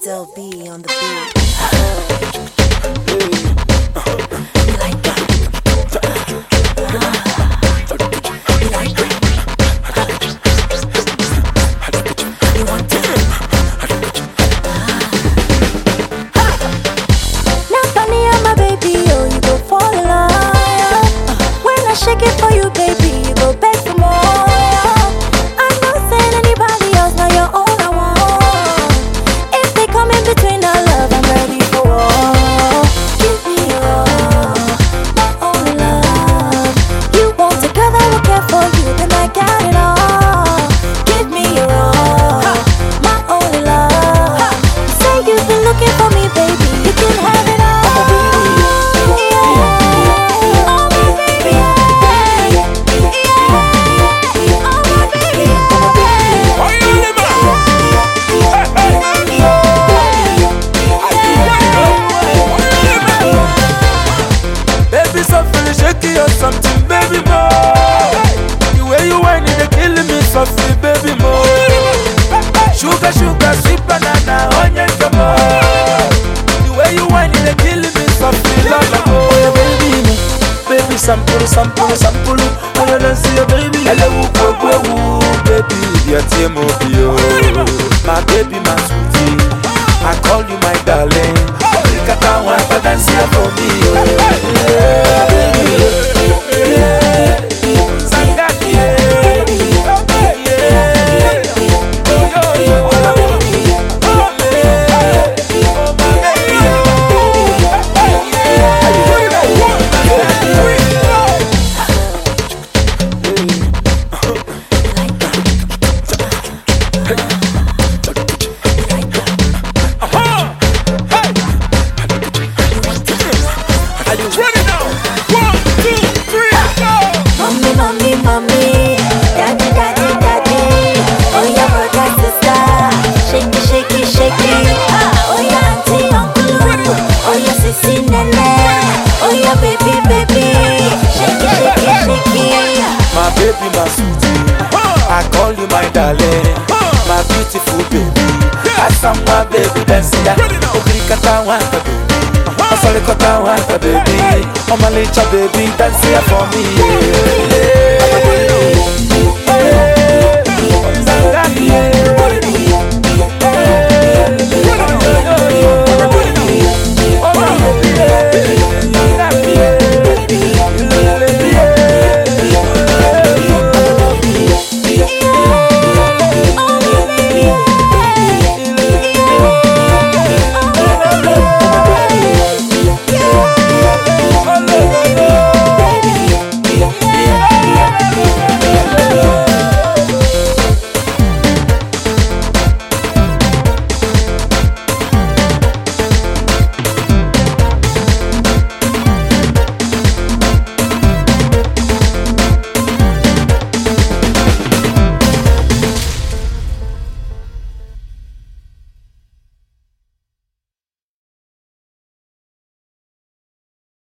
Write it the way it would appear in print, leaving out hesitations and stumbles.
Still be on the beat. You like that? You like that? You want that? Now funny, I'm my baby, oh, you go fall in love. When I shake it for you, baby, you go beg for more. I'm not saying anybody else, now you're all I want. If they come in between our love, I'm ready for war. Give me your all, my only love. You want a girl that will care for you, then I got it all. Give me your all, my only love. You say you've been looking for me, baby, you can have it all. Or something, baby boy. The way you whining, they killing me softly, baby boy. Sugar, sugar, sweet banana, onion, come on. The way you whining, they killing me softly, love, oh yeah, baby, baby, sample, sample, sample. I don't see your baby. Hello, baby, your team of you, my baby, my sweetie. I call you my darling. I can't wait for dance here for me. Mommy, daddy, daddy, daddy. Oh yeah, brother, sister. Shake it, shake it, shake it. Oh yeah, auntie, uncle. Oh yeah, sissy, nene. Oh yeah, baby, baby. Shake it, shake it, shake it. My baby, my sweetie. I call you my darling. My beautiful baby. I saw my baby dancing. Okrikata wanta baby. Asalikota wanta baby. Oh my little baby dancing for me. Yeah.